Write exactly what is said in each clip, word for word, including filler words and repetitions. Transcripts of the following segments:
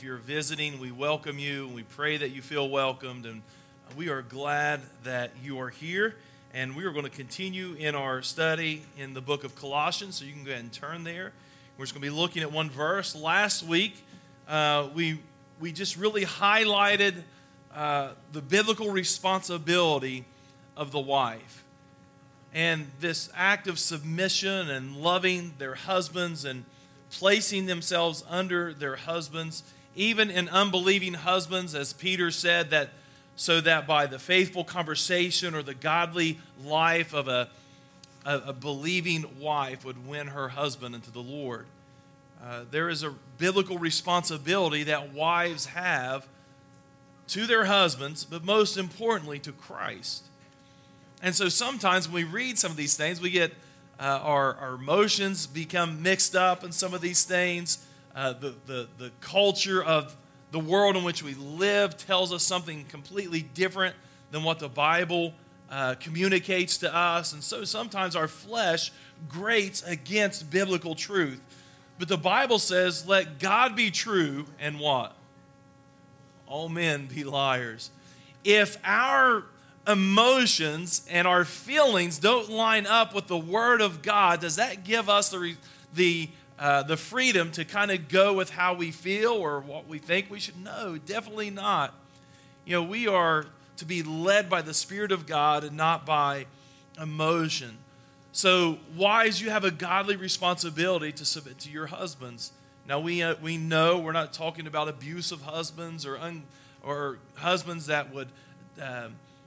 If you're visiting, we welcome you and we pray that you feel welcomed. And we are glad that you are here. And we are going to continue in our study in the book of Colossians. So you can go ahead and turn there. We're just going to be looking at one verse. Last week, uh, we we just really highlighted uh, the biblical responsibility of the wife. And this act of submission and loving their husbands and placing themselves under their husbands, even in unbelieving husbands, as Peter said, that so that by the faithful conversation or the godly life of a, a, a believing wife would win her husband into the Lord. Uh, there is a biblical responsibility that wives have to their husbands, but most importantly to Christ. And so sometimes when we read some of these things, we get uh, our, our emotions become mixed up in some of these things. Uh, the, the, the culture of the world in which we live tells us something completely different than what the Bible uh, communicates to us. And so sometimes our flesh grates against biblical truth. But the Bible says, let God be true and what? All men be liars. If our emotions and our feelings don't line up with the Word of God, does that give us the the uh, the freedom to kind of go with how we feel or what we think we should? No, definitely not. You know, we are to be led by the Spirit of God and not by emotion. So, wives, you have a godly responsibility to submit to your husbands. Now, we uh, we know we're not talking about abusive husbands or un, or husbands that would uh,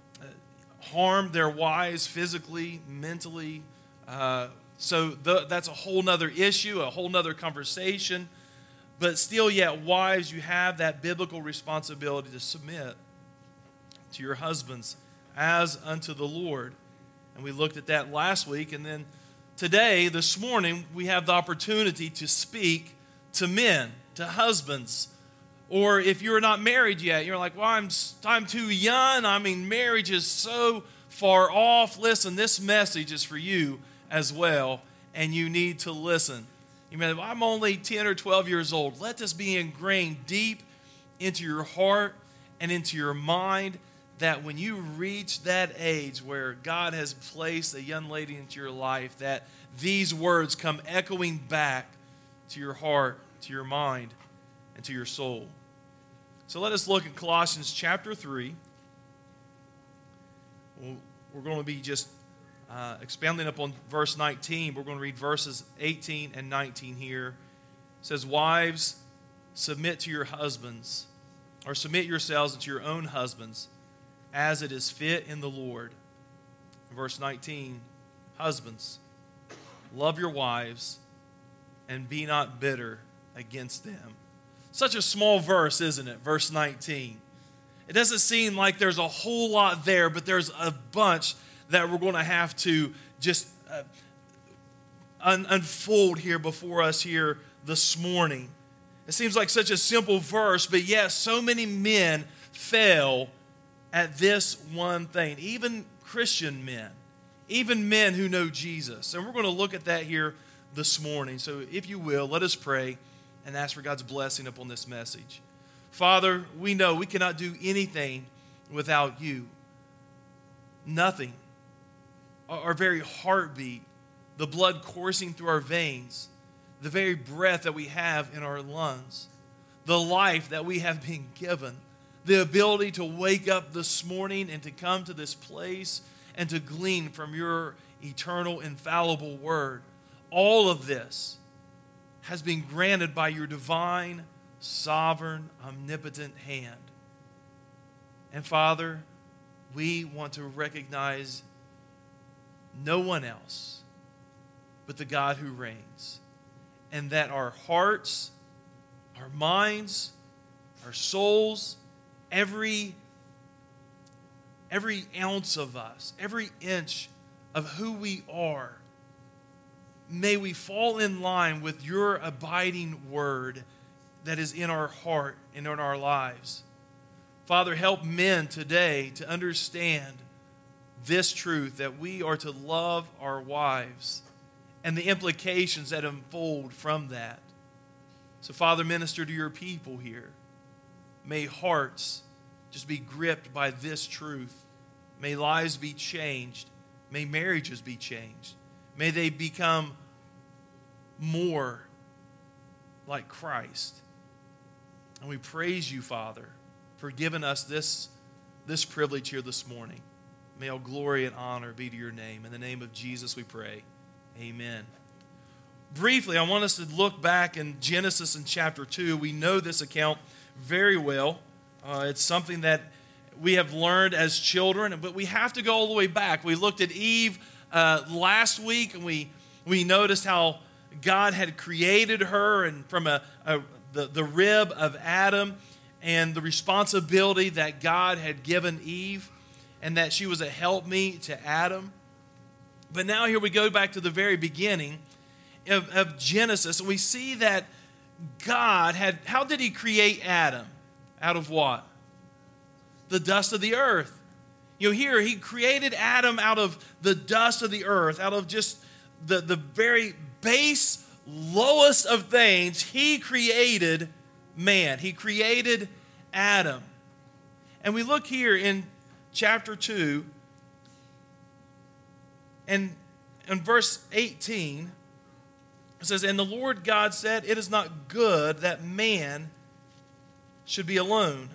harm their wives physically, mentally. Uh, so the, that's a whole nother issue, a whole nother conversation. But still yet, wives, you have that biblical responsibility to submit to your husbands as unto the Lord. And we looked at that last week. And then today, this morning, we have the opportunity to speak to men, to husbands. Or if you're not married yet, you're like, well, I'm, I'm too young. I mean, marriage is so far off. Listen, this message is for you as well, and you need to listen. You mean, I'm only ten or twelve years old. Let this be ingrained deep into your heart and into your mind that when you reach that age where God has placed a young lady into your life, that these words come echoing back to your heart, to your mind, and to your soul. So let us look at Colossians chapter three. We're going to be just uh, expounding upon verse nineteen. We're going to read verses eighteen and nineteen here. It says, wives, submit to your husbands, or submit yourselves unto your own husbands, as it is fit in the Lord. Verse nineteen, husbands, love your wives, and be not bitter against them. Such a small verse, isn't it? Verse nineteen. It doesn't seem like there's a whole lot there, but there's a bunch that we're going to have to just uh, un- unfold here before us here this morning. It seems like such a simple verse, but yet so many men fail at this one thing. Even Christian men, even men who know Jesus. And we're going to look at that here this morning. So if you will, let us pray and ask for God's blessing upon this message. Father, we know we cannot do anything without you. Nothing. Our very heartbeat, the blood coursing through our veins, the very breath that we have in our lungs, the life that we have been given, the ability to wake up this morning and to come to this place and to glean from your eternal, infallible word. All of this has been granted by your divine, sovereign, omnipotent hand. And Father, we want to recognize no one else but the God who reigns. And that our hearts, our minds, our souls, every, every ounce of us, every inch of who we are, may we fall in line with your abiding word that is in our heart and in our lives. Father, help men today to understand this truth that we are to love our wives and the implications that unfold from that. So, Father, minister to your people here. may hearts just be gripped by this truth. May lives be changed. May marriages be changed. May they become more like Christ. And we praise you, Father, for giving us this, this privilege here this morning. May all glory and honor be to your name. In the name of Jesus we pray. Amen. Briefly, I want us to look back in Genesis in chapter two. We know this account very well. Uh, it's something that we have learned as children, but we have to go all the way back. We looked at Eve uh, last week, and we, we noticed how God had created her and from a, a the, the rib of Adam, and the responsibility that God had given Eve, and that she was a helpmeet to Adam. But now here we go back to the very beginning of, of Genesis, and we see that God had, how did he create Adam? Out of what? The dust of the earth. You know, here he created Adam out of the dust of the earth, out of just the, the very base, lowest of things. He created man. He created Adam. And we look here in chapter two, and in verse eighteen, it says, "And the Lord God said, it is not good that man should be alone.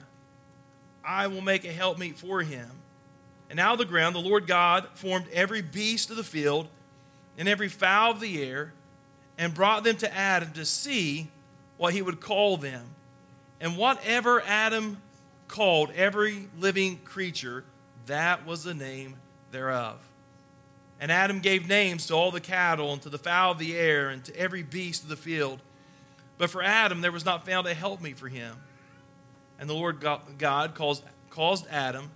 I will make a helpmeet for him. And out of the ground the Lord God formed every beast of the field and every fowl of the air, and brought them to Adam to see what he would call them. And whatever Adam called every living creature, that was the name thereof. And Adam gave names to all the cattle, and to the fowl of the air, and to every beast of the field. But for Adam there was not found a helpmeet for him. And the Lord God caused, caused Adam,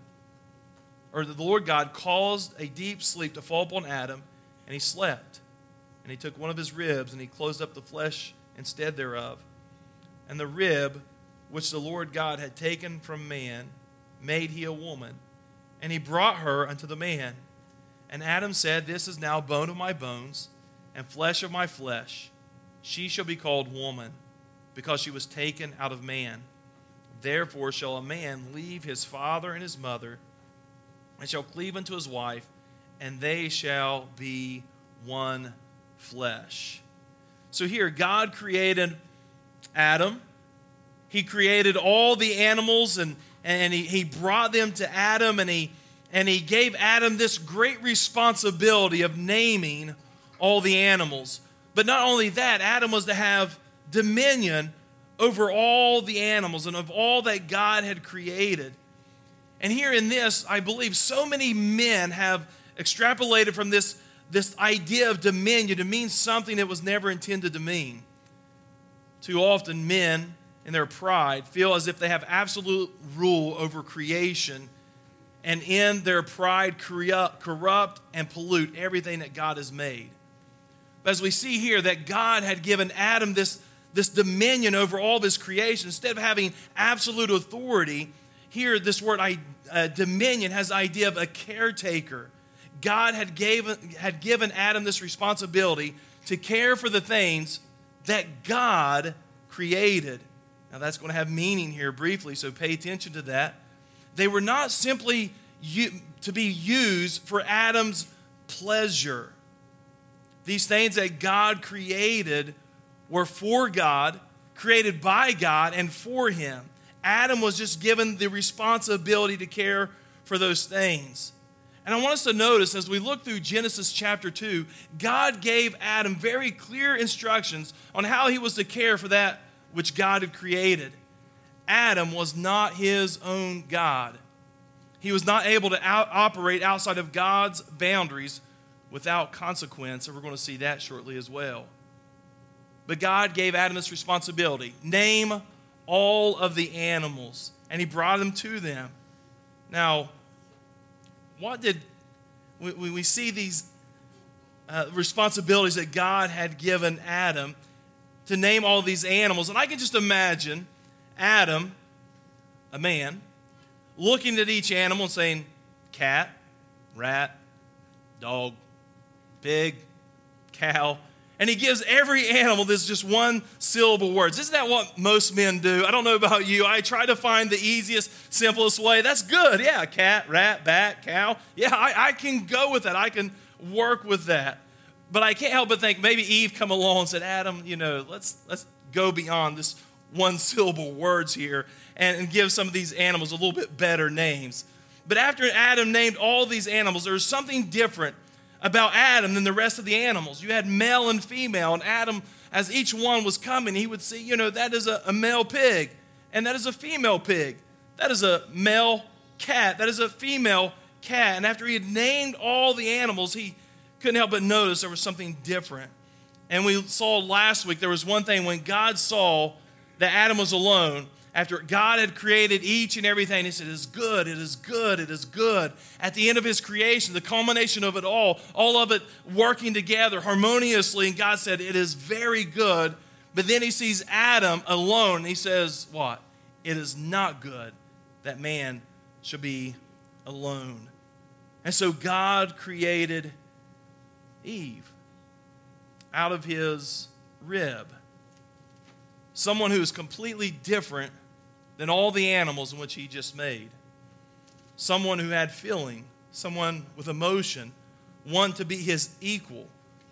or the Lord God caused a deep sleep to fall upon Adam, and he slept. And he took one of his ribs, and he closed up the flesh instead thereof. And the rib which the Lord God had taken from man made he a woman, and he brought her unto the man. And Adam said, This is now bone of my bones, and flesh of my flesh. She shall be called woman, because she was taken out of man. Therefore shall a man leave his father and his mother, and shall cleave unto his wife, and they shall be one flesh." So here, God created Adam. He created all the animals, and, and he, he brought them to Adam, and he, and he gave Adam this great responsibility of naming all the animals. But not only that, Adam was to have dominion over all the animals and of all that God had created. And here in this, I believe so many men have extrapolated from this, this idea of dominion to mean something that was never intended to mean. Too often men, in their pride, feel as if they have absolute rule over creation, and in their pride corrupt and pollute everything that God has made. But as we see here that God had given Adam this, this dominion over all of his creation, instead of having absolute authority, here this word uh, dominion has the idea of a caretaker. God had, gave, had given Adam this responsibility to care for the things that God created. Now that's going to have meaning here briefly, so pay attention to that. They were not simply u- to be used for Adam's pleasure. These things that God created were for God, created by God, and for him. Adam was just given the responsibility to care for those things. And I want us to notice as we look through Genesis chapter two, God gave Adam very clear instructions on how he was to care for that which God had created. Adam was not his own God. He was not able to out- operate outside of God's boundaries without consequence, and we're going to see that shortly as well. But God gave Adam this responsibility. Name all of the animals, and he brought them to them. Now, what did, we, we see these uh, responsibilities that God had given Adam to name all these animals. And I can just imagine Adam, a man, looking at each animal and saying, cat, rat, dog, pig, cow. And he gives every animal this just one syllable words. Isn't that what most men do? I don't know about you. I try to find the easiest, simplest way. That's good. Yeah, cat, rat, bat, cow. Yeah, I, I can go with that. I can work with that. But I can't help but think maybe Eve come along and said, Adam, you know, let's let's go beyond this one syllable words here and, and give some of these animals a little bit better names. But after Adam named all these animals, there was something different about Adam than the rest of the animals. You had male and female, and Adam, as each one was coming, he would see, you know, that is a, a male pig, and that is a female pig. That is a male cat. That is a female cat. And after he had named all the animals, he couldn't help but notice there was something different. And we saw last week there was one thing when God saw that Adam was alone. After God had created each and everything, he said, it is good, it is good, it is good. At the end of his creation, the culmination of it all, all of it working together harmoniously, and God said, it is very good. But then he sees Adam alone, and he says, what? It is not good that man should be alone. And so God created Eve out of his rib. Someone who is completely different than all the animals in which he just made. Someone who had feeling, someone with emotion, one to be his equal,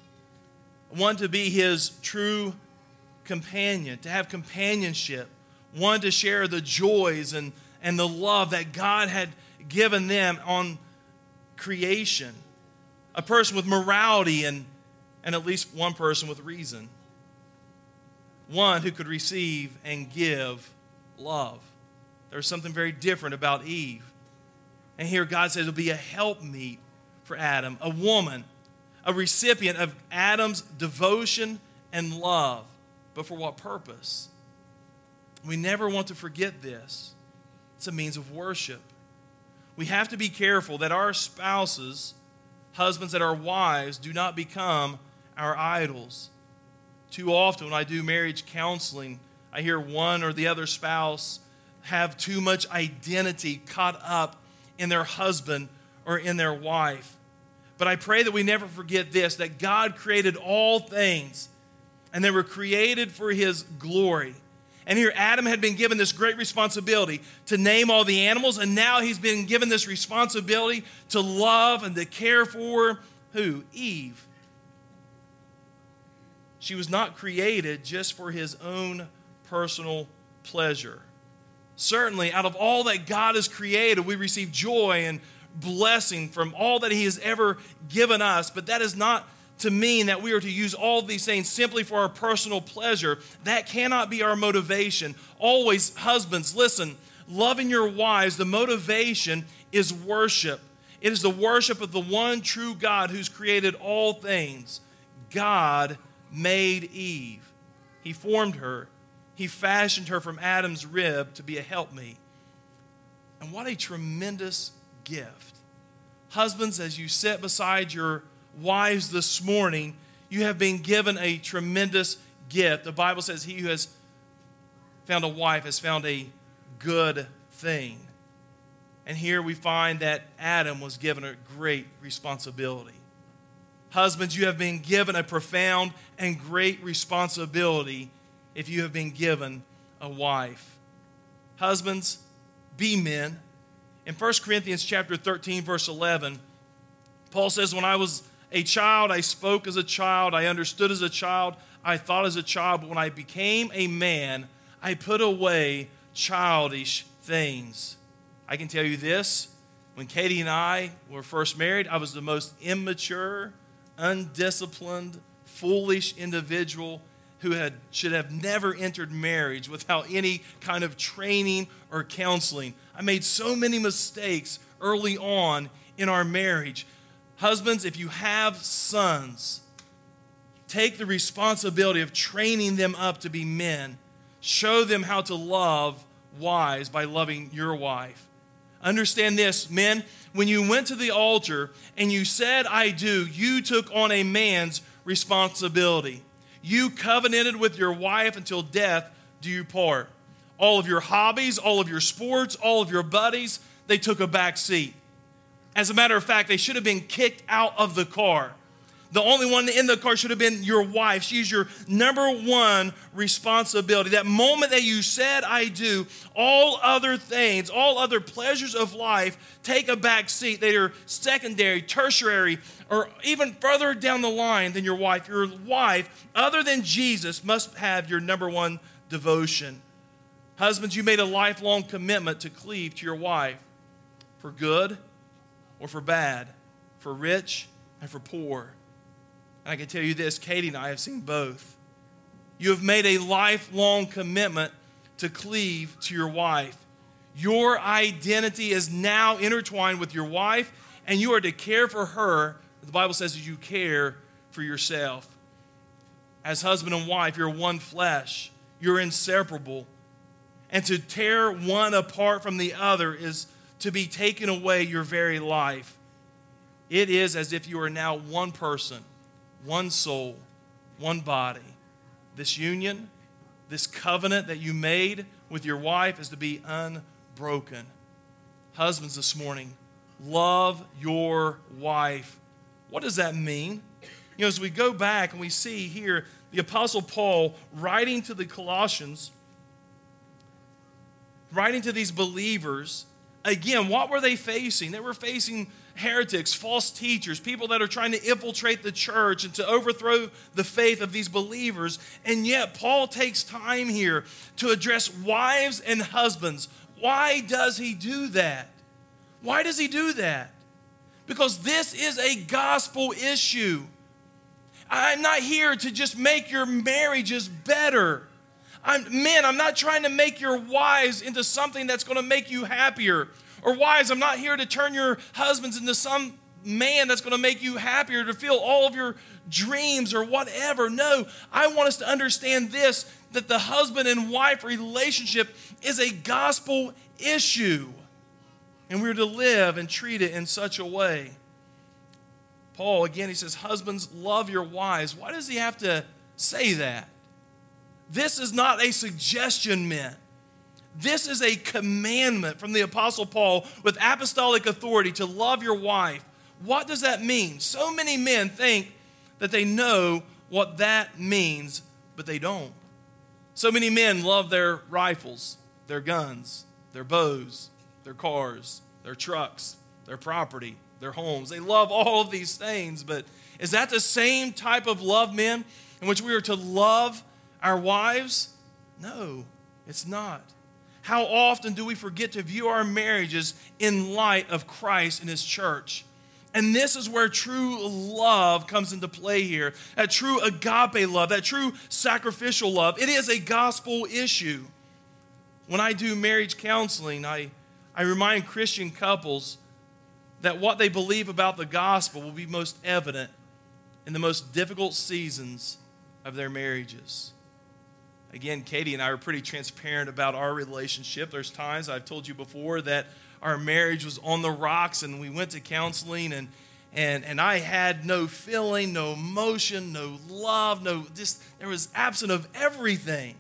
one to be his true companion, to have companionship, one to share the joys and, and the love that God had given them on creation. A person with morality and, and at least one person with reason. One who could receive and give love. There's something very different about Eve. And here God says it'll be a helpmeet for Adam, a woman, a recipient of Adam's devotion and love. But for what purpose? We never want to forget this. It's a means of worship. We have to be careful that our spouses, husbands, that our wives do not become our idols. Too often when I do marriage counseling, I hear one or the other spouse have too much identity caught up in their husband or in their wife. But I pray that we never forget this, that God created all things, and they were created for his glory. And here Adam had been given this great responsibility to name all the animals, and now he's been given this responsibility to love and to care for who? Eve. She was not created just for his own personal pleasure. Certainly, out of all that God has created, we receive joy and blessing from all that he has ever given us. But that is not to mean that we are to use all of these things simply for our personal pleasure. That cannot be our motivation. Always, husbands, listen, loving your wives, the motivation is worship. It is the worship of the one true God who's created all things. God made Eve. He formed her. He fashioned her from Adam's rib to be a helpmeet. And what a tremendous gift. Husbands, as you sit beside your wives this morning, you have been given a tremendous gift. The Bible says he who has found a wife has found a good thing. And here we find that Adam was given a great responsibility. Husbands, you have been given a profound and great responsibility if you have been given a wife. Husbands, be men. In First Corinthians chapter thirteen, verse eleven, Paul says, when I was a child, I spoke as a child, I understood as a child, I thought as a child, but when I became a man, I put away childish things. I can tell you this, when Katie and I were first married, I was the most immature, undisciplined, foolish individual who had should have never entered marriage without any kind of training or counseling. I made so many mistakes early on in our marriage. Husbands, if you have sons, take the responsibility of training them up to be men. Show them how to love wives by loving your wife. Understand this, men, when you went to the altar and you said, I do, you took on a man's responsibility. You covenanted with your wife until death do you part. All of your hobbies, all of your sports, all of your buddies, they took a back seat. As a matter of fact, they should have been kicked out of the car. The only one in the car should have been your wife. She's your number one responsibility. That moment that you said, I do, all other things, all other pleasures of life take a back seat. They are secondary, tertiary, or even further down the line than your wife. Your wife, other than Jesus, must have your number one devotion. Husbands, you made a lifelong commitment to cleave to your wife for good or for bad, for rich and for poor. And I can tell you this, Katie and I have seen both. You have made a lifelong commitment to cleave to your wife. Your identity is now intertwined with your wife, and you are to care for her. The Bible says that you care for yourself. As husband and wife, you're one flesh. You're inseparable. And to tear one apart from the other is to be taken away your very life. It is as if you are now one person, one soul, one body. This union, this covenant that you made with your wife is to be unbroken. Husbands, this morning, love your wife. What does that mean? You know, as we go back and we see here the Apostle Paul writing to the Colossians, writing to these believers, again, what were they facing? They were facing heretics, false teachers, people that are trying to infiltrate the church and to overthrow the faith of these believers. And yet, Paul takes time here to address wives and husbands. Why does he do that? Why does he do that? Because this is a gospel issue. I'm not here to just make your marriages better. I'm, men, I'm not trying to make your wives into something that's going to make you happier. Or wives, I'm not here to turn your husbands into some man that's going to make you happier, to fulfill all of your dreams or whatever. No, I want us to understand this, that the husband and wife relationship is a gospel issue. And we're to live and treat it in such a way. Paul, again, he says, husbands, love your wives. Why does he have to say that? This is not a suggestion, men. This is a commandment from the Apostle Paul with apostolic authority to love your wife. What does that mean? So many men think that they know what that means, but they don't. So many men love their rifles, their guns, their bows, their cars, their trucks, their property, their homes. They love all of these things, but is that the same type of love, men, in which we are to love our wives? No, it's not. How often do we forget to view our marriages in light of Christ and His church? And this is where true love comes into play here. That true agape love, that true sacrificial love. It is a gospel issue. When I do marriage counseling, I, I remind Christian couples that what they believe about the gospel will be most evident in the most difficult seasons of their marriages. Again, Katie and I are pretty transparent about our relationship. There's times, I've told you before, that our marriage was on the rocks and we went to counseling and and and I had no feeling, no emotion, no love, no just there was absent of everything.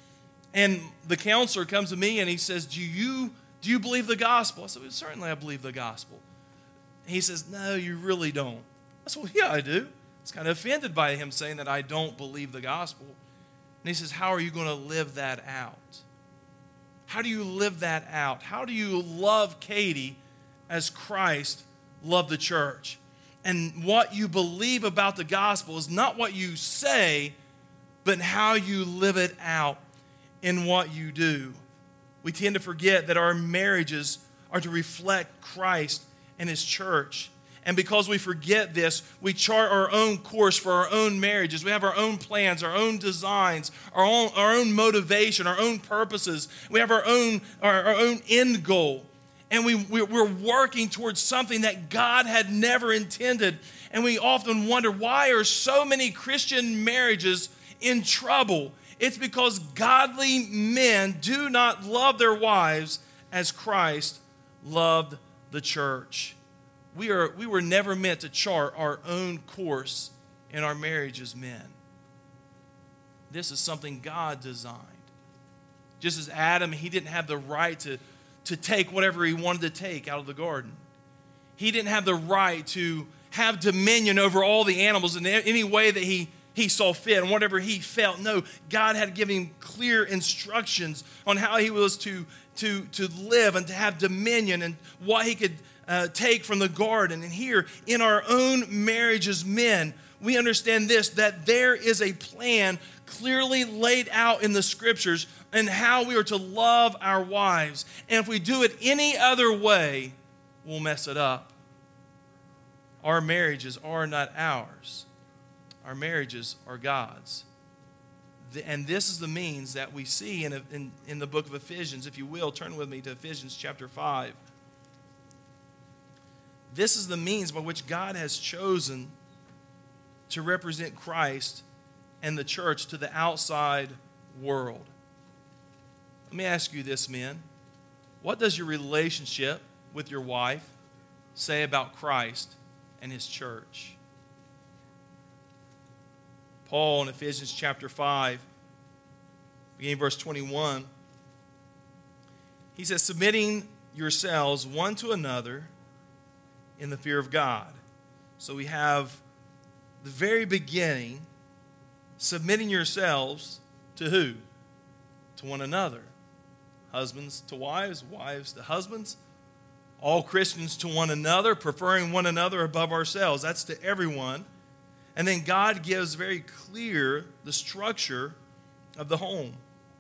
And the counselor comes to me and he says, Do you do you believe the gospel? I said, well, certainly I believe the gospel. And he says, no, you really don't. I said, well, yeah, I do. I was kind of offended by him saying that I don't believe the gospel. And he says, how are you going to live that out? How do you live that out? How do you love Katie as Christ loved the church? And what you believe about the gospel is not what you say, but how you live it out in what you do. We tend to forget that our marriages are to reflect Christ and His church. And because we forget this, we chart our own course for our own marriages. We have our own plans, our own designs, our own, our own motivation, our own purposes. We have our own, our, our own end goal. And we, we're working towards something that God had never intended. And we often wonder, why are so many Christian marriages in trouble? It's because godly men do not love their wives as Christ loved the church. We are we were never meant to chart our own course in our marriage as men. This is something God designed. Just as Adam, he didn't have the right to, to take whatever he wanted to take out of the garden. He didn't have the right to have dominion over all the animals in any way that he, he saw fit and whatever he felt. No, God had given him clear instructions on how he was to, to, to live and to have dominion and what he could uh, take from the garden. And here in our own marriage as men, we understand this, that there is a plan clearly laid out in the scriptures and how we are to love our wives. And if we do it any other way, we'll mess it up. Our marriages are not ours. Our marriages are God's. And this is the means that we see in, in, in the book of Ephesians. If you will, turn with me to Ephesians chapter five. This is the means by which God has chosen to represent Christ and the church to the outside world. Let me ask you this, men. What does your relationship with your wife say about Christ and his church? Paul in Ephesians chapter five, beginning verse twenty-one, he says, submitting yourselves one to another in the fear of God. So we have the very beginning, submitting yourselves to who? To one another. Husbands to wives, wives to husbands. All Christians to one another, preferring one another above ourselves. That's to everyone. And then God gives very clear the structure of the home.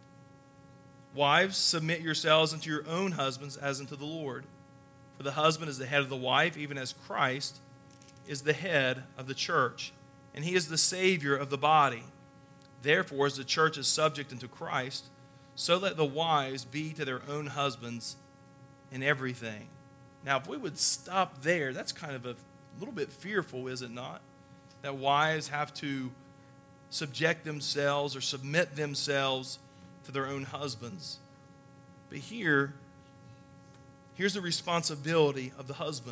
Wives, submit yourselves unto your own husbands as unto the Lord. For the husband is the head of the wife, even as Christ is the head of the church. And he is the Savior of the body. Therefore, as the church is subject unto Christ, so let the wives be to their own husbands in everything. Now, if we would stop there, that's kind of a little bit fearful, is it not? That wives have to subject themselves or submit themselves to their own husbands. But here, here's the responsibility of the husband.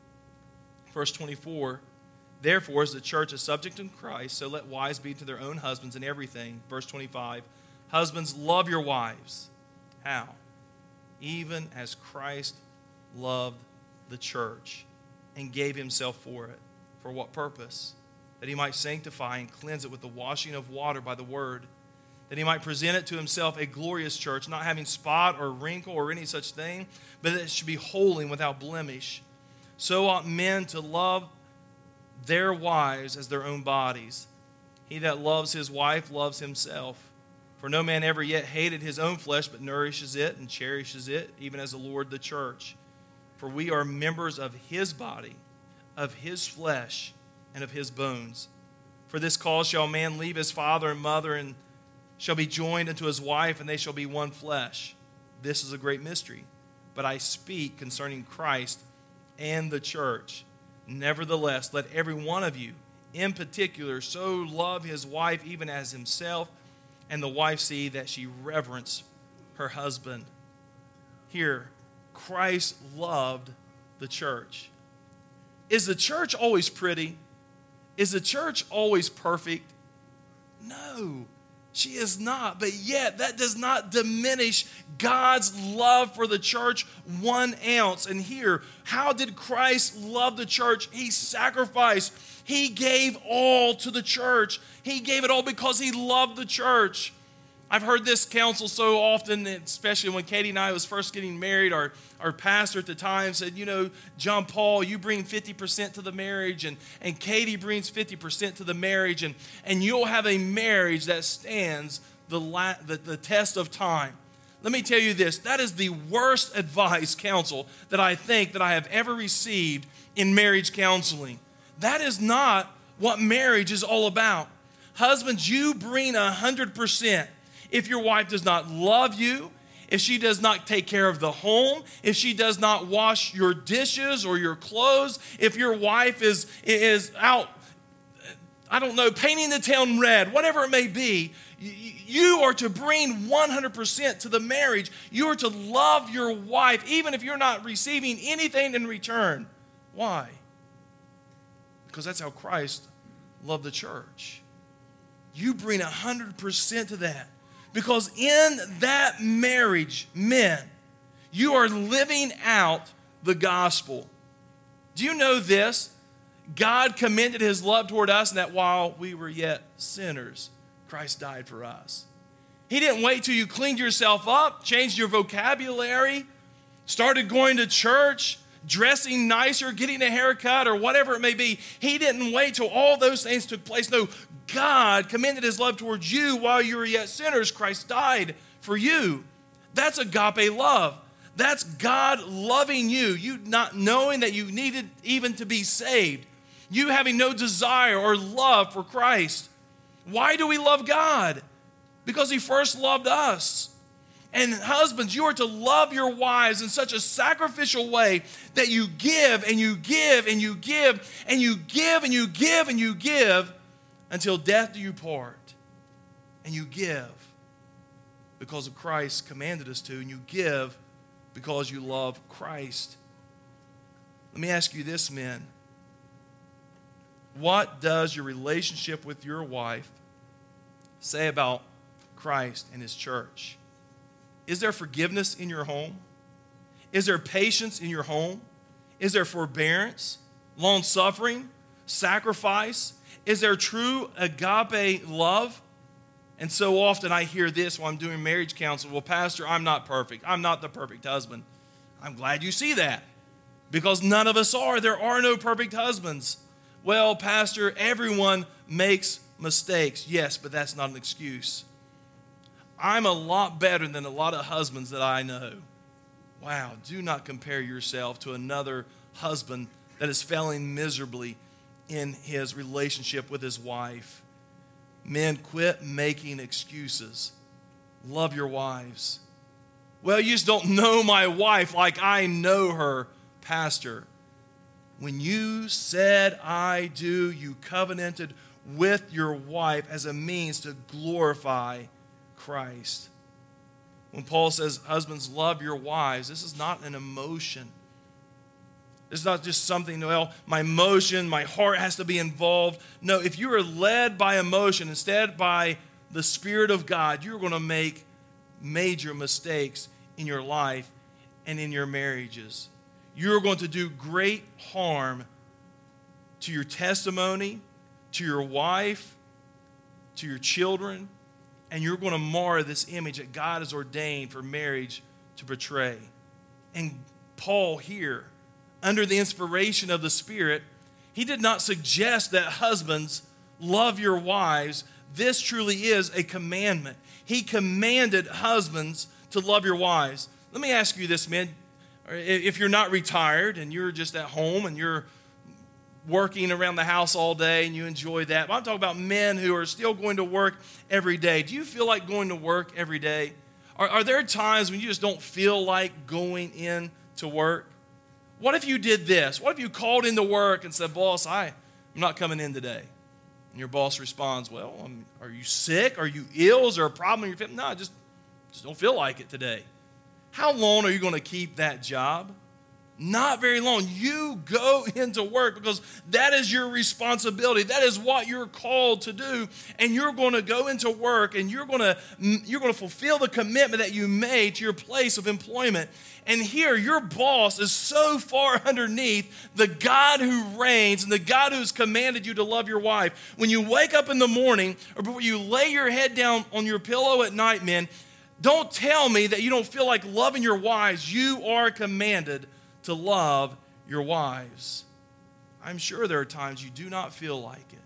Verse twenty-four, therefore, as the church is subject in Christ, so let wives be to their own husbands in everything. Verse twenty-five, husbands, love your wives. How? Even as Christ loved the church and gave himself for it. For what purpose? That he might sanctify and cleanse it with the washing of water by the word, that he might present it to himself a glorious church, not having spot or wrinkle or any such thing, but that it should be holy and without blemish. So ought men to love their wives as their own bodies. He that loves his wife loves himself. For no man ever yet hated his own flesh, but nourishes it and cherishes it, even as the Lord the church. For we are members of his body, of his flesh, and of his bones. For this cause shall a man leave his father and mother, and shall be joined unto his wife, and they shall be one flesh. This is a great mystery. But I speak concerning Christ and the church. Nevertheless, let every one of you, in particular, so love his wife even as himself, and the wife see that she reverence her husband. Here, Christ loved the church. Is the church always pretty? Is the church always perfect? No, she is not. But yet, that does not diminish God's love for the church one ounce. And here, how did Christ love the church? He sacrificed. He gave all to the church. He gave it all because he loved the church. I've heard this counsel so often, especially when Katie and I was first getting married. Our, our pastor at the time said, you know, John Paul, you bring fifty percent to the marriage, and, and Katie brings fifty percent to the marriage, and, and you'll have a marriage that stands the, la- the, the test of time. Let me tell you this, that is the worst advice, counsel, that I think that I have ever received in marriage counseling. That is not what marriage is all about. Husbands, you bring one hundred percent. If your wife does not love you, if she does not take care of the home, if she does not wash your dishes or your clothes, if your wife is, is out, I don't know, painting the town red, whatever it may be, you are to bring one hundred percent to the marriage. You are to love your wife, even if you're not receiving anything in return. Why? Because that's how Christ loved the church. You bring one hundred percent to that. Because in that marriage, men, you are living out the gospel. Do you know this? God commended his love toward us, and that while we were yet sinners, Christ died for us. He didn't wait till you cleaned yourself up, changed your vocabulary, started going to church, dressing nicer, getting a haircut, or whatever it may be. He didn't wait till all those things took place. No, God commended his love towards you while you were yet sinners. Christ died for you. That's agape love. That's God loving you, you not knowing that you needed even to be saved, you having no desire or love for Christ. Why do we love God? Because he first loved us. And husbands, you are to love your wives in such a sacrificial way that you give and you give and you give and you give and you give and you give until death do you part. And you give because of Christ commanded us to, and you give because you love Christ. Let me ask you this, men. What does your relationship with your wife say about Christ and his church? Is there forgiveness in your home? Is there patience in your home? Is there forbearance, long-suffering, sacrifice? Is there true agape love? And so often I hear this while I'm doing marriage counsel. Well, Pastor, I'm not perfect. I'm not the perfect husband. I'm glad you see that, because none of us are. There are no perfect husbands. Well, Pastor, everyone makes mistakes. Yes, but that's not an excuse. I'm a lot better than a lot of husbands that I know. Wow, do not compare yourself to another husband that is failing miserably in his relationship with his wife. Men, quit making excuses. Love your wives. Well, you just don't know my wife like I know her. Pastor, when you said I do, you covenanted with your wife as a means to glorify Christ. When Paul says, husbands, love your wives, this is not an emotion. It's not just something, well, my emotion, my heart has to be involved. No, if you are led by emotion instead by the Spirit of God, you're going to make major mistakes in your life and in your marriages. You're going to do great harm to your testimony, to your wife, to your children, and you're going to mar this image that God has ordained for marriage to portray. And Paul here, under the inspiration of the Spirit, he did not suggest that husbands love your wives. This truly is a commandment. He commanded husbands to love your wives. Let me ask you this, men. If you're not retired and you're just at home and you're working around the house all day and you enjoy that, but I'm talking about men who are still going to work every day. Do you feel like going to work every day? Are, are there times when you just don't feel like going in to work? What if you did this? What if you called into work and said, boss, I, I'm not coming in today? And your boss responds, well, um, are you sick? Are you ill? Is there a problem in your family? No, I just, just don't feel like it today. How long are you going to keep that job? Not very long. You go into work because that is your responsibility. That is what you're called to do. And you're going to go into work and you're going to, you're going to fulfill the commitment that you made to your place of employment. And here, your boss is so far underneath the God who reigns and the God who's commanded you to love your wife. When you wake up in the morning or before you lay your head down on your pillow at night, men, don't tell me that you don't feel like loving your wives. You are commanded to love your wives. I'm sure there are times you do not feel like it.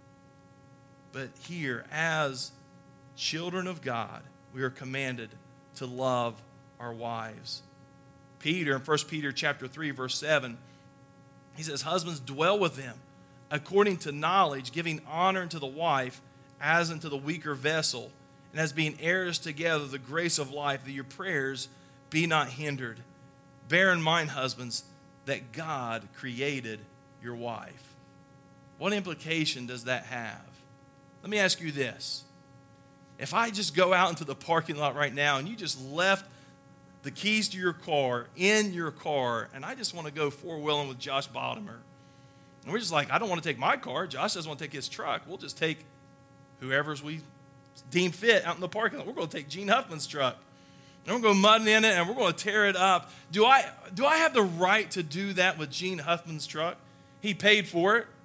But here, as children of God, we are commanded to love our wives. Peter, in First Peter chapter three, verse seven, he says, husbands, dwell with them according to knowledge, giving honor unto the wife as unto the weaker vessel, and as being heirs together of the grace of life, that your prayers be not hindered. Bear in mind, husbands, that God created your wife. What implication does that have? Let me ask you this. If I just go out into the parking lot right now and you just left the keys to your car in your car, and I just want to go four-wheeling with Josh Baltimore, and we're just like, I don't want to take my car. Josh doesn't want to take his truck. We'll just take whoever's we deem fit out in the parking lot. We're going to take Gene Huffman's truck. And we're going to mud in it, and we're going to tear it up. Do I, do I have the right to do that with Gene Huffman's truck? He paid for it.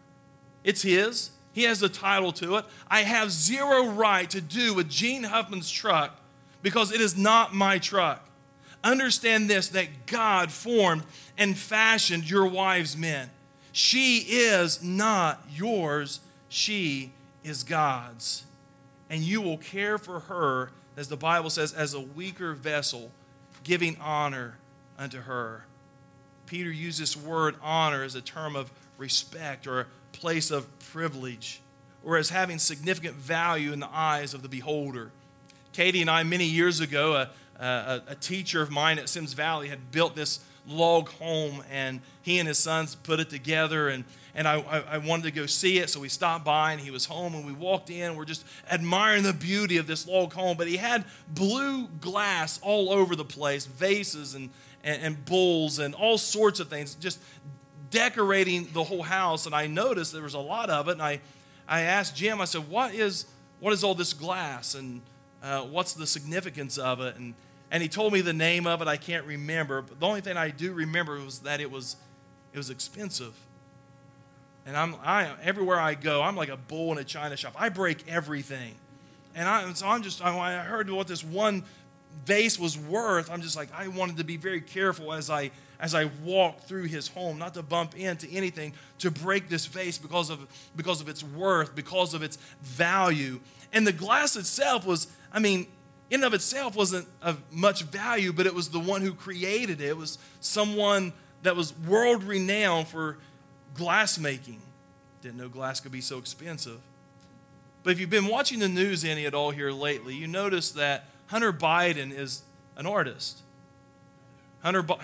It's his. He has the title to it. I have zero right to do with Gene Huffman's truck because it is not my truck. Understand this, that God formed and fashioned your wives, men. She is not yours. She is God's. And you will care for her, as the Bible says, as a weaker vessel, giving honor unto her. Peter used this word honor as a term of respect or a place of privilege, or as having significant value in the eyes of the beholder. Katie and I, many years ago, a, a, a teacher of mine at Sims Valley had built this log home, and he and his sons put it together, and, and I, I wanted to go see it, so we stopped by, and he was home, and we walked in, and we're just admiring the beauty of this log home, but he had blue glass all over the place, vases and, and, and bowls and all sorts of things, just decorating the whole house, and I noticed there was a lot of it, and I, I asked Jim, I said, what is, what is all this glass, and uh, what's the significance of it, and And he told me the name of it. I can't remember. But the only thing I do remember was that it was it was expensive. And I'm I everywhere I go, I'm like a bull in a china shop. I break everything. And I so I'm just I heard what this one vase was worth. I'm just like I wanted to be very careful as I as I walked through his home, not to bump into anything, to break this vase because of because of its worth, because of its value. And the glass itself was, I mean, in and of itself wasn't of much value, but it was the one who created it. It was someone that was world-renowned for glass making. Didn't know glass could be so expensive. But if you've been watching the news any at all here lately, you notice that Hunter Biden is an artist. Hunter, Bi-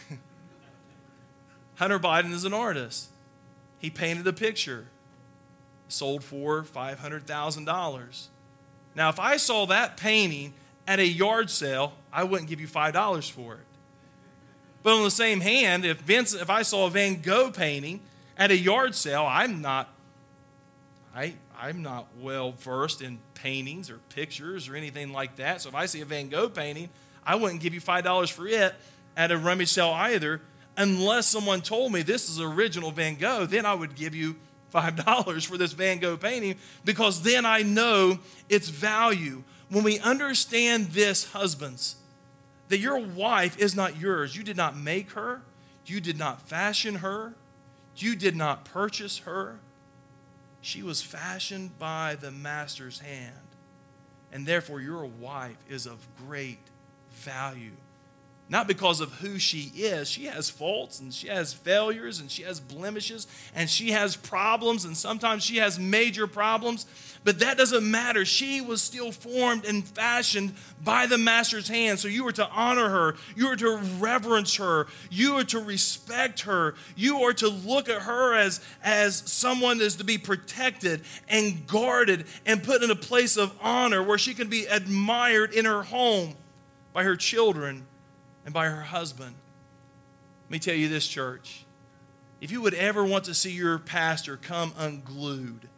Hunter Biden is an artist. He painted a picture, sold for five hundred thousand dollars. Now, if I saw that painting at a yard sale, I wouldn't give you five dollars for it. But on the same hand, if Vince, if I saw a Van Gogh painting at a yard sale, I'm not, I, I'm not well versed in paintings or pictures or anything like that. So if I see a Van Gogh painting, I wouldn't give you five dollars for it at a rummage sale either, unless someone told me this is original Van Gogh. Then I would give you five dollars for this Van Gogh painting, because then I know its value. When we understand this, husbands, that your wife is not yours. You did not make her. You did not fashion her. You did not purchase her. She was fashioned by the master's hand. And therefore, your wife is of great value. Not because of who she is. She has faults and she has failures and she has blemishes and she has problems, and sometimes she has major problems. But that doesn't matter. She was still formed and fashioned by the master's hand. So you are to honor her. You are to reverence her. You are to respect her. You are to look at her as, as someone that is to be protected and guarded and put in a place of honor where she can be admired in her home by her children and by her husband. Let me tell you this, church. If you would ever want to see your pastor come unglued,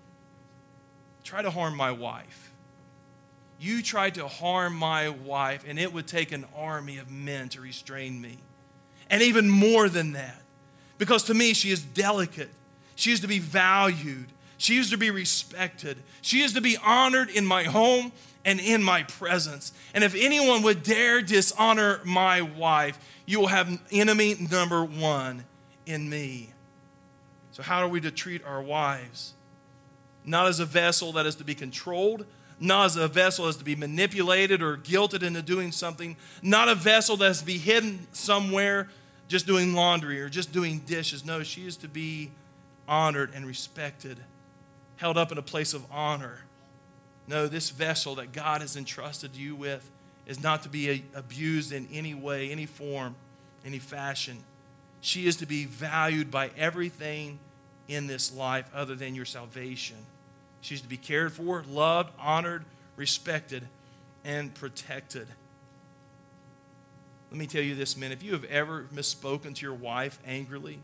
try to harm my wife. You tried to harm my wife, and it would take an army of men to restrain me. And even more than that, because to me, she is delicate. She is to be valued. She is to be respected. She is to be honored in my home and in my presence. And if anyone would dare dishonor my wife, you will have enemy number one in me. So how are we to treat our wives? Not as a vessel that is to be controlled, not as a vessel that is to be manipulated or guilted into doing something, not a vessel that is to be hidden somewhere just doing laundry or just doing dishes. No, she is to be honored and respected, held up in a place of honor. No, this vessel that God has entrusted you with is not to be abused in any way, any form, any fashion. She is to be valued by everything in this life other than your salvation. She's to be cared for, loved, honored, respected, and protected. Let me tell you this, men. If you have ever misspoken to your wife angrily,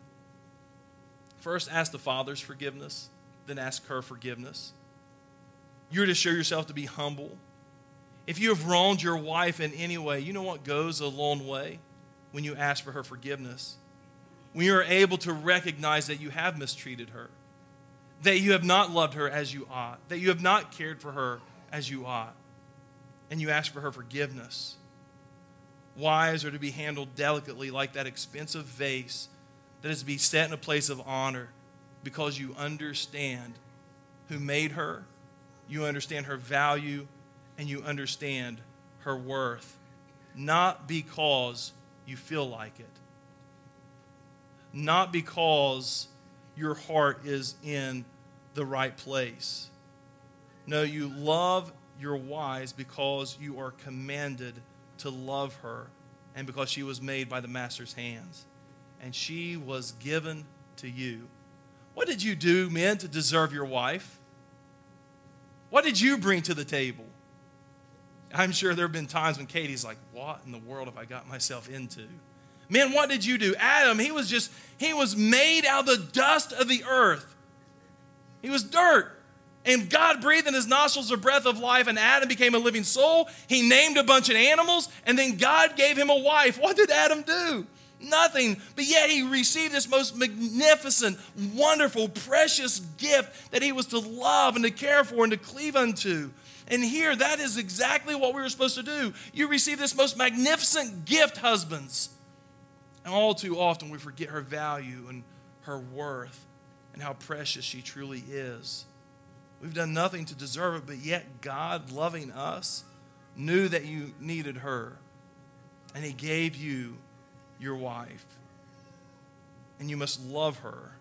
first ask the Father's forgiveness, then ask her forgiveness. You're to show yourself to be humble. If you have wronged your wife in any way, you know what goes a long way? When you ask for her forgiveness. When you're able to recognize that you have mistreated her. that you have not loved her as you ought, that you have not cared for her as you ought, and you ask for her forgiveness. Wives are to be handled delicately like that expensive vase that is to be set in a place of honor because you understand who made her, you understand her value, and you understand her worth, not because you feel like it, not because your heart is in the right place. No, you love your wives because you are commanded to love her and because she was made by the Master's hands. And she was given to you. What did you do, men, to deserve your wife? What did you bring to the table? I'm sure there have been times when Katie's like, what in the world have I got myself into? Men, what did you do? Adam, he was just, he was made out of the dust of the earth. He was dirt. And God breathed in his nostrils a breath of life, and Adam became a living soul. He named a bunch of animals, and then God gave him a wife. What did Adam do? Nothing. But yet he received this most magnificent, wonderful, precious gift that he was to love and to care for and to cleave unto. And here, that is exactly what we were supposed to do. You receive this most magnificent gift, husbands. And all too often we forget her value and her worth and how precious she truly is. We've done nothing to deserve it, but yet God, loving us, knew that you needed her. And he gave you your wife. And you must love her.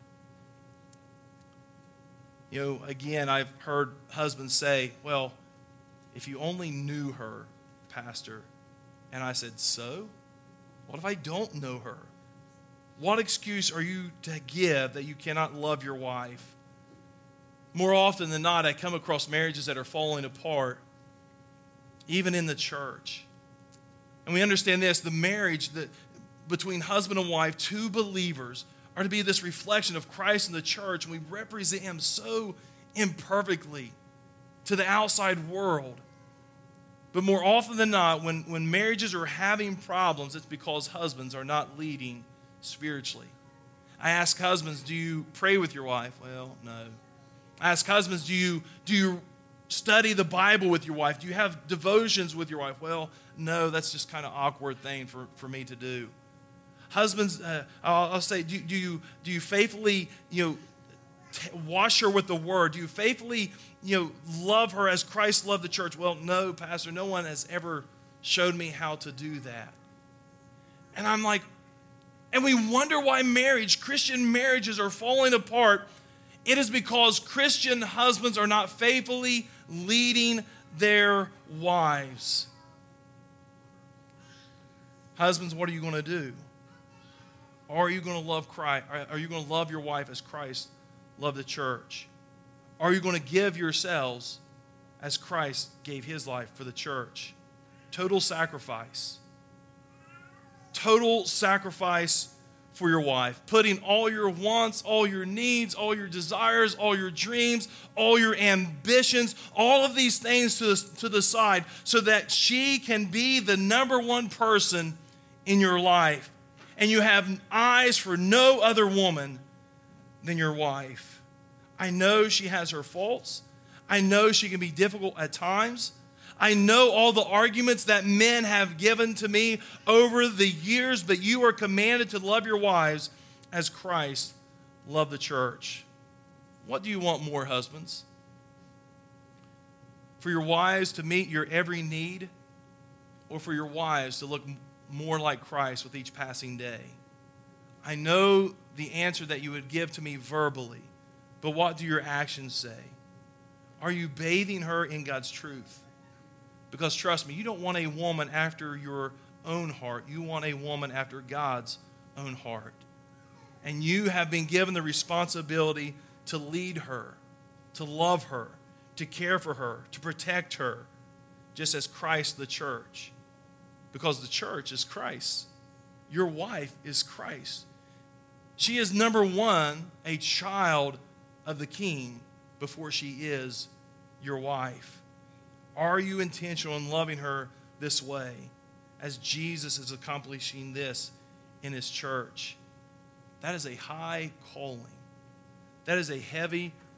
You know, again, I've heard husbands say, well, if you only knew her, Pastor. And I said, so? What if I don't know her? What excuse are you to give that you cannot love your wife? More often than not, I come across marriages that are falling apart, even in the church. And we understand this, the marriage that between husband and wife, two believers, are to be this reflection of Christ in the church, and we represent him so imperfectly to the outside world. But more often than not, when, when marriages are having problems, it's because husbands are not leading spiritually. I ask husbands, do you pray with your wife? Well, no. I ask husbands, do you, do you study the Bible with your wife? Do you have devotions with your wife? Well, no, that's just kind of awkward thing for, for me to do. Husbands, uh, I'll, I'll say, do, do you do you faithfully, you know, t- wash her with the word? Do you faithfully, you know, love her as Christ loved the church? Well, no, Pastor, no one has ever showed me how to do that. And I'm like, and we wonder why marriage, Christian marriages are falling apart. It is because Christian husbands are not faithfully leading their wives. Husbands, what are you going to do? Or are you going to love Christ? Are you going to love your wife as Christ loved the church? Are you going to give yourselves as Christ gave his life for the church? Total sacrifice. Total sacrifice for your wife. Putting all your wants, all your needs, all your desires, all your dreams, all your ambitions, all of these things to the, to the side so that she can be the number one person in your life. And you have eyes for no other woman than your wife. I know she has her faults. I know she can be difficult at times. I know all the arguments that men have given to me over the years, but you are commanded to love your wives as Christ loved the church. What do you want more, husbands? For your wives to meet your every need, or for your wives to look more like Christ with each passing day? I know the answer that you would give to me verbally, but what do your actions say? Are you bathing her in God's truth? Because trust me, you don't want a woman after your own heart. You want a woman after God's own heart. And you have been given the responsibility to lead her, to love her, to care for her, to protect her, just as Christ the church. Because the church is Christ. Your wife is Christ. She is, number one, a child of the King before she is your wife. Are you intentional in loving her this way as Jesus is accomplishing this in his church? That is a high calling. That is a heavy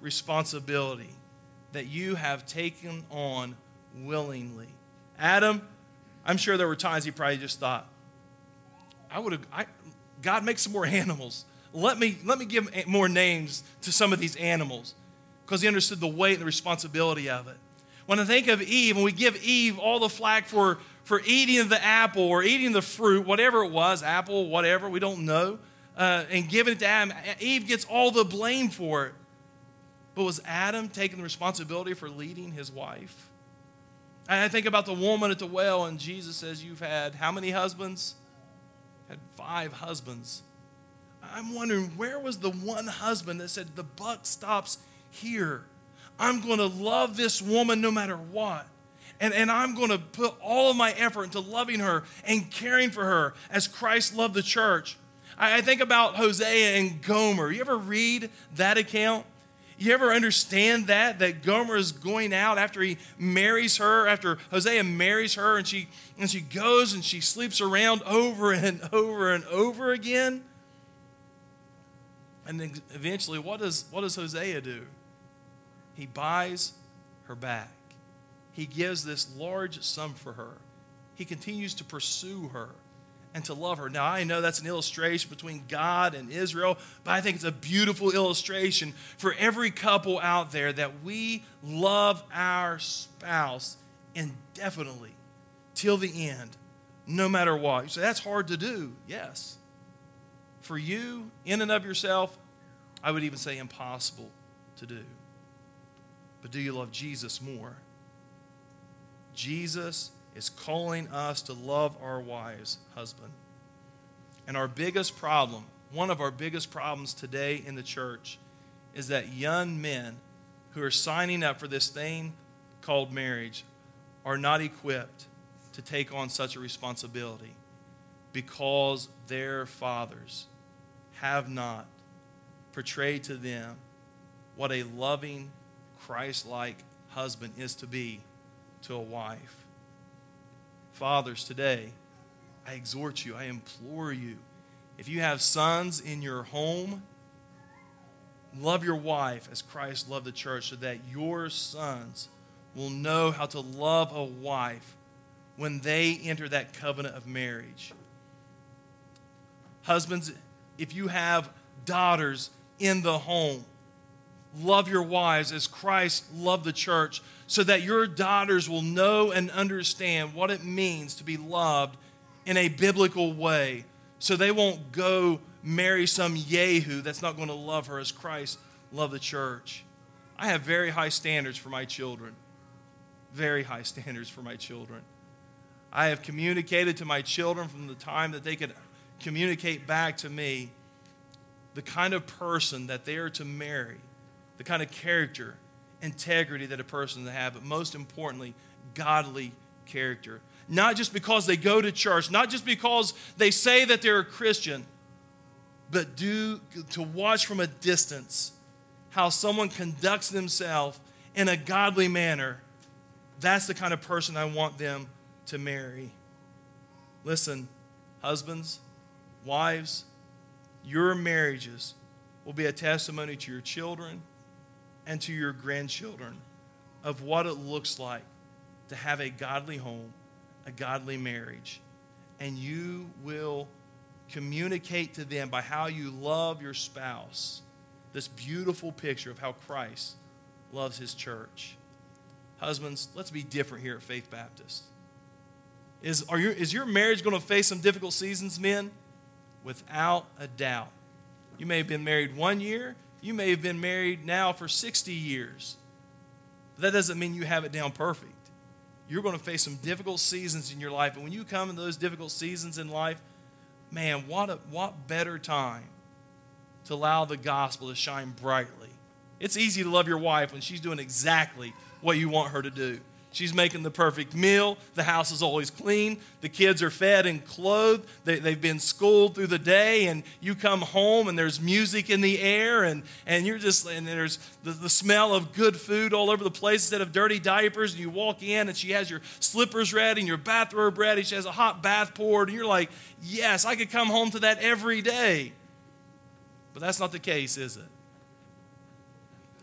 responsibility that you have taken on willingly. Adam, I'm sure there were times he probably just thought, I would have, I, God, make some more animals. Let me, let me give more names to some of these animals, because he understood the weight and the responsibility of it. When I think of Eve, and we give Eve all the flack for, for eating the apple or eating the fruit, whatever it was, apple, whatever, we don't know, uh, and giving it to Adam, Eve gets all the blame for it. But was Adam taking the responsibility for leading his wife? I think about the woman at the well, and Jesus says, you've had how many husbands? Had five husbands. I'm wondering, where was the one husband that said, the buck stops here? I'm going to love this woman no matter what. And, and I'm going to put all of my effort into loving her and caring for her as Christ loved the church. I, I think about Hosea and Gomer. You ever read that account? You ever understand that, that Gomer is going out after he marries her, after Hosea marries her, and she, and she goes and she sleeps around over and over and over again? And then eventually, what does, what does Hosea do? He buys her back. He gives this large sum for her. He continues to pursue her and to love her. Now, I know that's an illustration between God and Israel, but I think it's a beautiful illustration for every couple out there that we love our spouse indefinitely till the end, no matter what. You say, that's hard to do. Yes. For you, in and of yourself, I would even say impossible to do. But do you love Jesus more? Jesus is calling us to love our wives, husband. And our biggest problem, one of our biggest problems today in the church, is that young men who are signing up for this thing called marriage are not equipped to take on such a responsibility because their fathers have not portrayed to them what a loving, Christ-like husband is to be to a wife. Fathers, today, I exhort you, I implore you, if you have sons in your home, love your wife as Christ loved the church, so that your sons will know how to love a wife when they enter that covenant of marriage. Husbands, if you have daughters in the home, love your wives as Christ loved the church, so that your daughters will know and understand what it means to be loved in a biblical way, so they won't go marry some yahoo that's not going to love her as Christ loved the church. I have very high standards for my children. Very high standards for my children. I have communicated to my children from the time that they could communicate back to me the kind of person that they are to marry, the kind of character, integrity that a person to have, but most importantly, godly character. Not just because they go to church, not just because they say that they're a Christian, but do to watch from a distance how someone conducts themselves in a godly manner. That's the kind of person I want them to marry. Listen, husbands, wives, your marriages will be a testimony to your children and to your grandchildren of what it looks like to have a godly home, a godly marriage. And you will communicate to them by how you love your spouse this beautiful picture of how Christ loves his church. Husbands, let's be different here at Faith Baptist. Is, are your, is your marriage going to face some difficult seasons, men? Without a doubt. You may have been married one year. You may have been married now for sixty years. But that doesn't mean you have it down perfect. You're going to face some difficult seasons in your life. And when you come into those difficult seasons in life, man, what a, what better time to allow the gospel to shine brightly. It's easy to love your wife when she's doing exactly what you want her to do. She's making the perfect meal. The house is always clean. The kids are fed and clothed. They, they've been schooled through the day, and you come home and there's music in the air, and, and you're just and there's the, the smell of good food all over the place instead of dirty diapers. And you walk in and she has your slippers ready and your bathrobe ready. She has a hot bath poured, and you're like, yes, I could come home to that every day. But that's not the case, is it?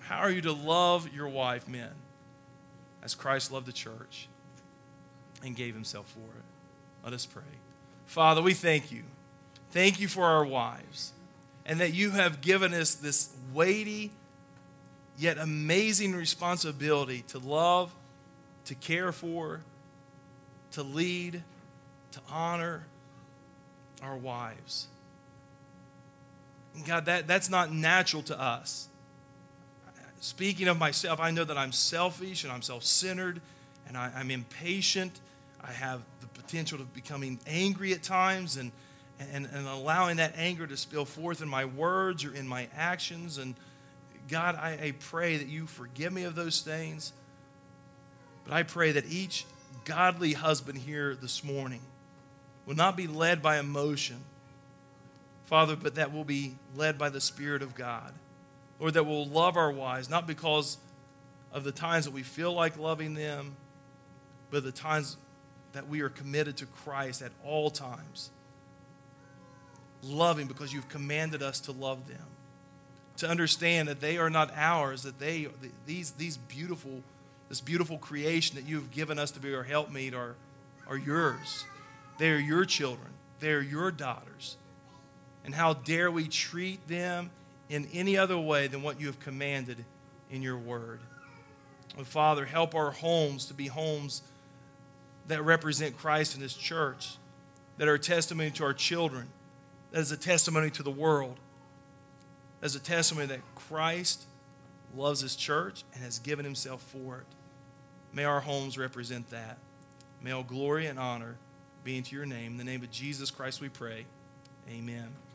How are you to love your wife, men, as Christ loved the church and gave himself for it? Let us pray. Father, we thank you. Thank you for our wives, and that you have given us this weighty yet amazing responsibility to love, to care for, to lead, to honor our wives. And God, that, that's not natural to us. Speaking of myself, I know that I'm selfish and I'm self-centered and I, I'm impatient. I have the potential of becoming angry at times and, and, and allowing that anger to spill forth in my words or in my actions. And God, I, I pray that you forgive me of those things. But I pray that each godly husband here this morning will not be led by emotion, Father, but that will be led by the Spirit of God. Lord, that we'll love our wives, not because of the times that we feel like loving them, but the times that we are committed to Christ at all times. Loving because you've commanded us to love them. To understand that they are not ours, that they these these beautiful, this beautiful creation that you've given us to be our helpmeet are, are yours. They are your children. They are your daughters. And how dare we treat them in any other way than what you have commanded in your word. Oh, Father, help our homes to be homes that represent Christ and his church, that are a testimony to our children, that is a testimony to the world, as a testimony that Christ loves his church and has given himself for it. May our homes represent that. May all glory and honor be into your name. In the name of Jesus Christ we pray. Amen.